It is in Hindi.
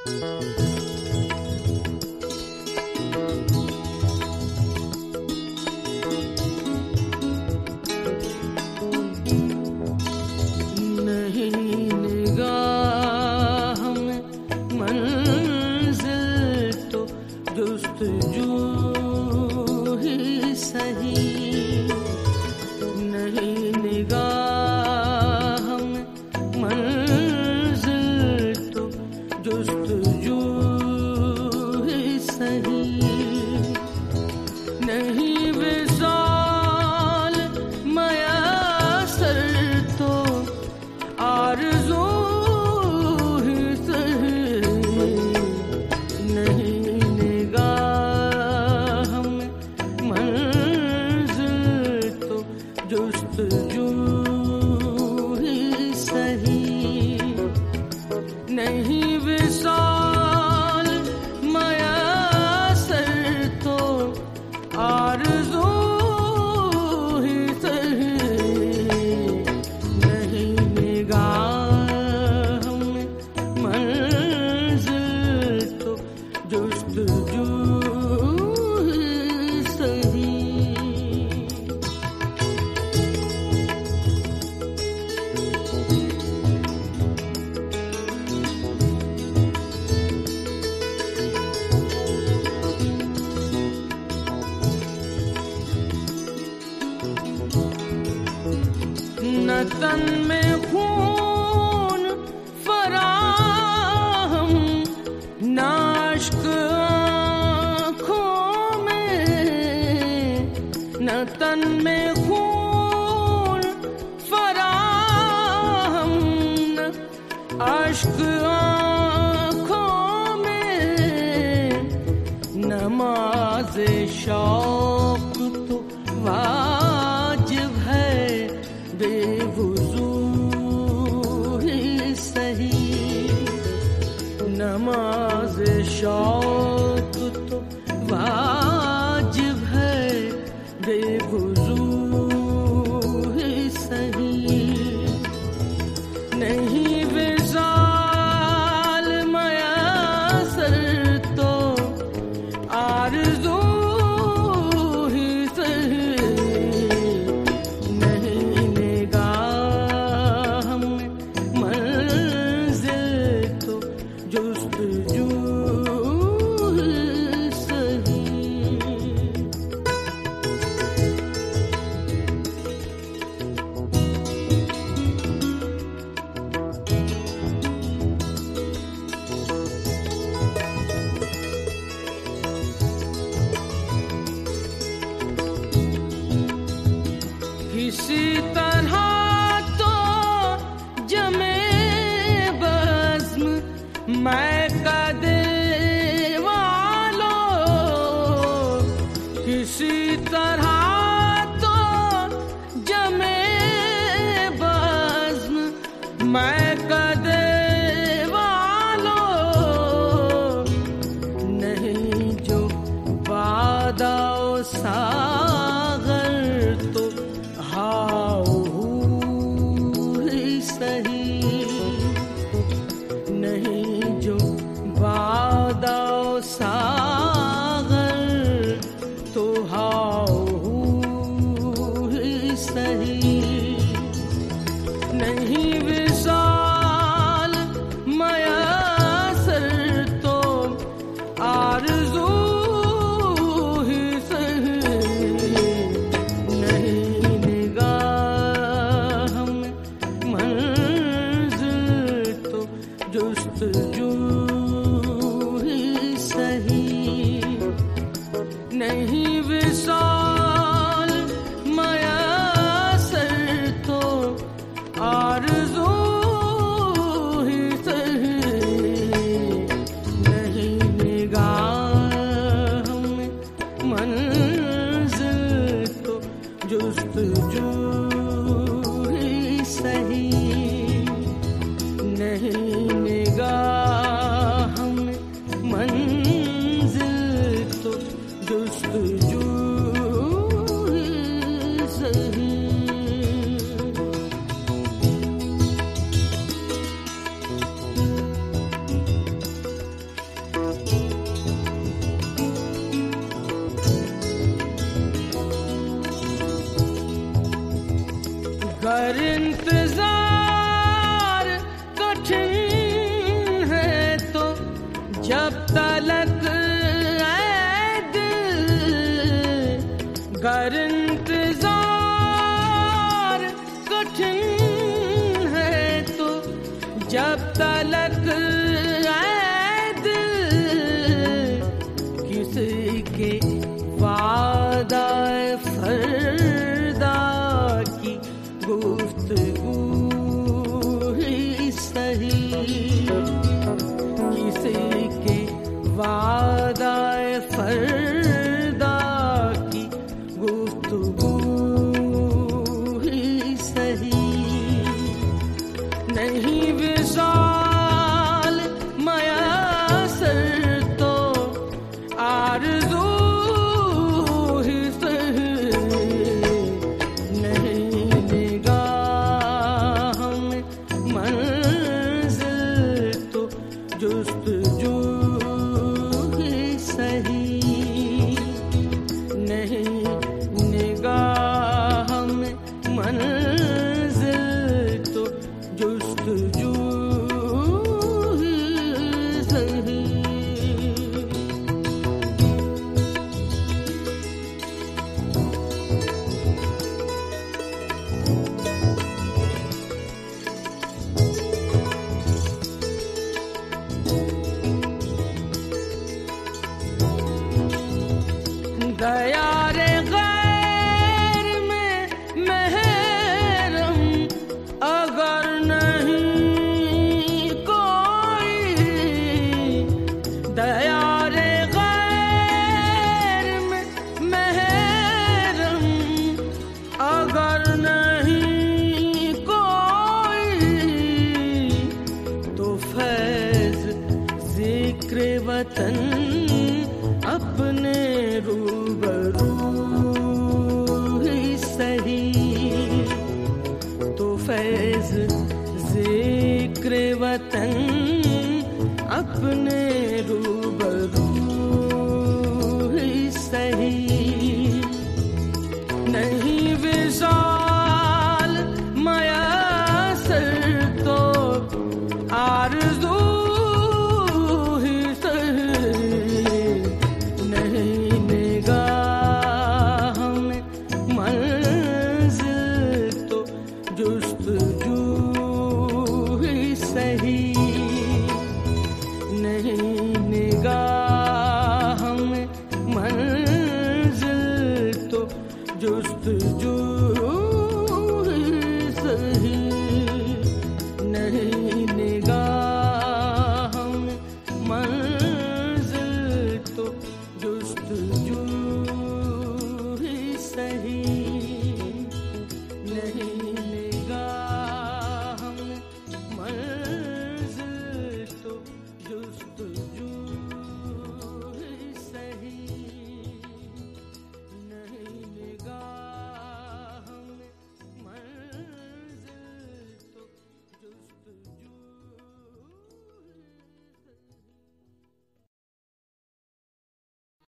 तन में खून फराहम, नाश्क आँखों में, न तन में खून फराहम, न अश्क आँखों में, नमाज़ शौक़ तो वाजिब है, बेवुज़ू ही सही। नमाज़ शौक़ तो वाजिब है, बेवुज़ू ही सही। नहीं विसाल मयसर तो आरज़ू ही सही। किसी तरह तो जमे बज़्म मैं कदे वालों, किसी तरह तो जमे बज़्म मैं कदे वालों, नहीं जो बादाओ सागर तो ही सही। नहीं जो बादाओ सागर तो ही सही। नहीं विसाल मयसर तो आरज़ू ही सही। नहीं जुस्तजू ही सही। नहीं विसाल मयसर तो आरज़ू ही सही। नहीं निगाह में मंज़िल तो जुस्तजू ही सही। नहीं निगाह तलक ऐ दिल गर इंतजार कठिन है तो जब तलक ऐ दिल किसी के वादा फरदा की गुफ्तगू ही सही, किसी के वादा फरदा की गुफ्तगू ही सही। नहीं विशाल मयासर तो आरज़ू ही सही, नहीं निगाह में मंज़िल तो जुस्तजू ही सही, नहीं निगाह में मंज़िल तो जुस्तजू ही सही। दया रे गैर में महरम अगर नहीं कोई, दया रे गैर में महरम अगर नहीं कोई, तो फैज़ ज़िक्र वतन अपने रूबरू ही सही, तो फैज़ ज़िक्र वतन अपने रूबरू ही सही। नहीं विशाल मयासर तो आरज़ू ही सही, नहीं निगाह में मंज़िल तो जुस्तजू ही सही, नहीं निगाह में मंज़िल तो जुस्तजू ही सही, नहीं निगाह में मंज़िल तो जुस्तजू ही सही, नहीं